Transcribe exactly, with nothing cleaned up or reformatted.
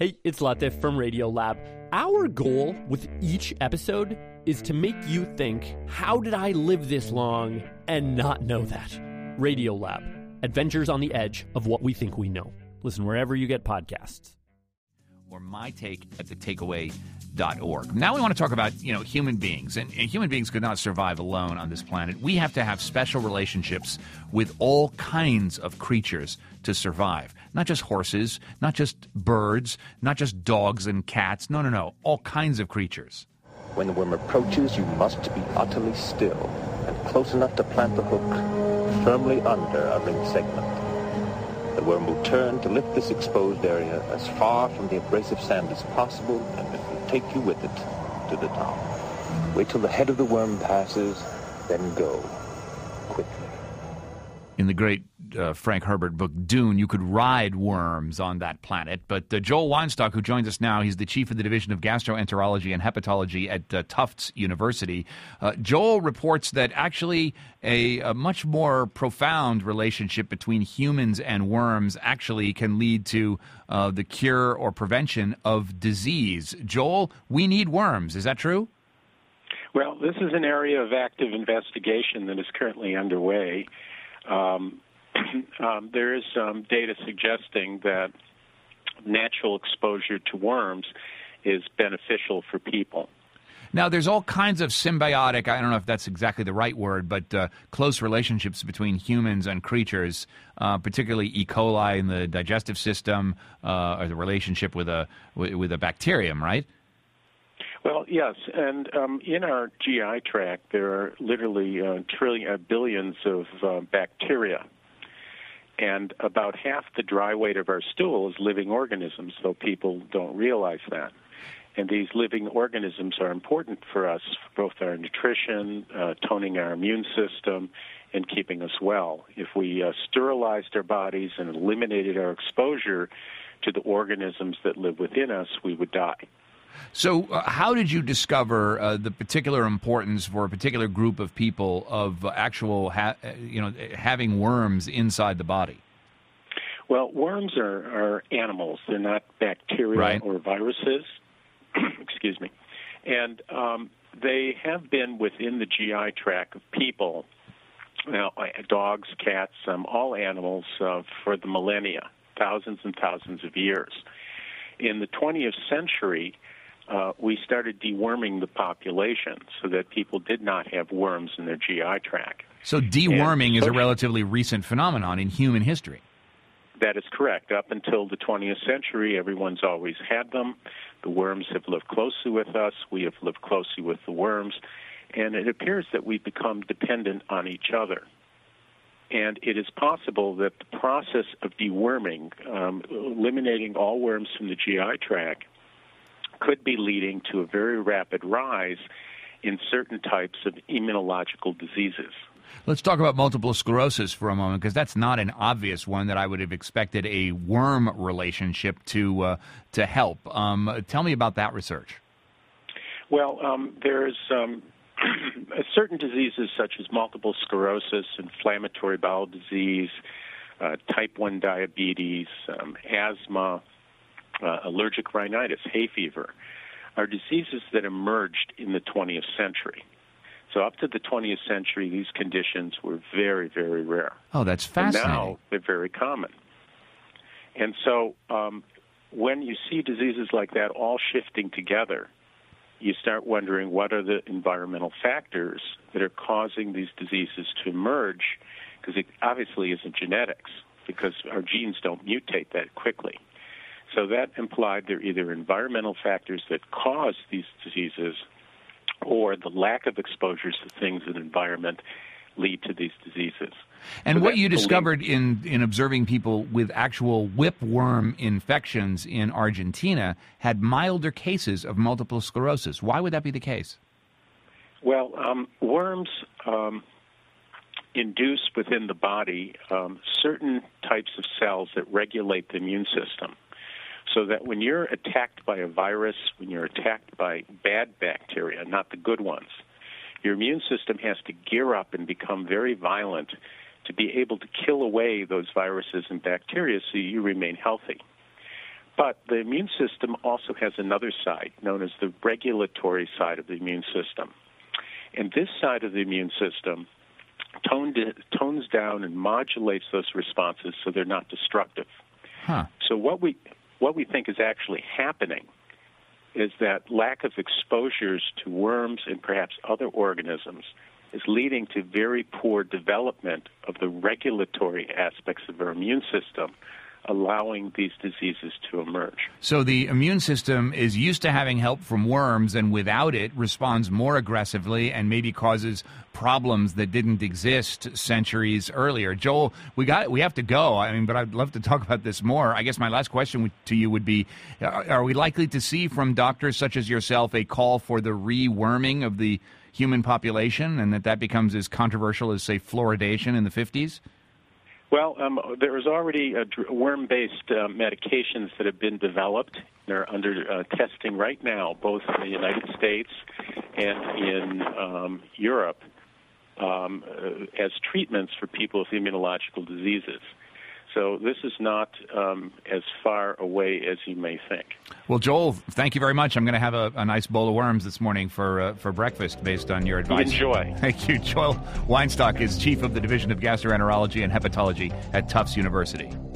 Hey, it's Latif from Radiolab. Our goal with each episode is to make you think, how did I live this long and not know that? Radiolab, adventures on the edge of what we think we know. Listen wherever you get podcasts. Or my take at the takeaway dot org. Now we want to talk about, you know, human beings. And, and human beings could not survive alone on this planet. We have to have special relationships with all kinds of creatures to survive. Not just horses, not just birds, not just dogs and cats. No, no, no. All kinds of creatures. When the worm approaches, you must be utterly still and close enough to plant the hook firmly under a ring segment. The worm will turn to lift this exposed area as far from the abrasive sand as possible, and it will take you with it to the top. Wait till the head of the worm passes, then go quickly. In the great uh, Frank Herbert book, Dune, you could ride worms on that planet. But uh, Joel Weinstock, who joins us now, he's the chief of the Division of Gastroenterology and Hepatology at uh, Tufts University. Uh, Joel reports that actually a, a much more profound relationship between humans and worms actually can lead to uh, the cure or prevention of disease. Joel, we need worms. Is that true? Well, this is an area of active investigation that is currently underway. Um, um, there is um, data suggesting that natural exposure to worms is beneficial for people. Now, there's all kinds of symbiotic, I don't know if that's exactly the right word, but uh, close relationships between humans and creatures, uh, particularly E. coli in the digestive system, uh, or the relationship with a with a bacterium, right? Well, yes, and um, in our G I tract, there are literally uh, trillion, uh, billions of uh, bacteria, and about half the dry weight of our stool is living organisms, though people don't realize that. And these living organisms are important for us, both our nutrition, uh, toning our immune system, and keeping us well. If we uh, sterilized our bodies and eliminated our exposure to the organisms that live within us, we would die. So uh, how did you discover uh, the particular importance for a particular group of people of uh, actual, ha- you know, having worms inside the body? Well, worms are, are animals. They're not bacteria right. or viruses. Excuse me. And um, they have been within the G I tract of people, now, dogs, cats, um, all animals uh, for the millennia, thousands and thousands of years. In the twentieth century, Uh, we started deworming the population so that people did not have worms in their G I tract. So deworming and is a relatively recent phenomenon in human history. That is correct. Up until the twentieth century, everyone's always had them. The worms have lived closely with us. We have lived closely with the worms. And it appears that we've become dependent on each other. And it is possible that the process of deworming, um, eliminating all worms from the G I tract, could be leading to a very rapid rise in certain types of immunological diseases. Let's talk about multiple sclerosis for a moment, because that's not an obvious one that I would have expected a worm relationship to uh, to help. Um, tell me about that research. Well, um, there's um, certain diseases such as multiple sclerosis, inflammatory bowel disease, uh, type one diabetes, um, asthma, uh, allergic rhinitis, hay fever, are diseases that emerged in the twentieth century. So up to the twentieth century, these conditions were very, very rare. Oh, that's fascinating. And now they're very common. And so um, when you see diseases like that all shifting together, you start wondering what are the environmental factors that are causing these diseases to emerge, because it obviously isn't genetics, because our genes don't mutate that quickly. So that implied they're either environmental factors that cause these diseases, or the lack of exposures to things in the environment lead to these diseases. And so what you believed, discovered in, in observing people with actual whipworm infections in Argentina had milder cases of multiple sclerosis. Why would that be the case? Well, um, worms um, induce within the body um, certain types of cells that regulate the immune system. So that when you're attacked by a virus, when you're attacked by bad bacteria, not the good ones, your immune system has to gear up and become very violent to be able to kill away those viruses and bacteria so you remain healthy. But the immune system also has another side, known as the regulatory side of the immune system. And this side of the immune system toned, tones down and modulates those responses so they're not destructive. Huh. So what we what we think is actually happening is that lack of exposures to worms and perhaps other organisms is leading to very poor development of the regulatory aspects of our immune system, allowing these diseases to emerge. So the immune system is used to having help from worms, and without it responds more aggressively and maybe causes problems that didn't exist centuries earlier. Joel, we got we have to go. I mean, but I'd love to talk about this more. I guess my last question to you would be, are we likely to see from doctors such as yourself a call for the reworming of the human population, and that that becomes as controversial as, say, fluoridation in the fifties? Well, um, there is already uh, worm-based uh, medications that have been developed. They're under uh, testing right now, both in the United States and in um, Europe, um, uh, as treatments for people with immunological diseases. So this is not um, as far away as you may think. Well, Joel, thank you very much. I'm going to have a, a nice bowl of worms this morning for uh, for breakfast based on your advice. Enjoy. Thank you. Joel Weinstock is Chief of the Division of Gastroenterology and Hepatology at Tufts University.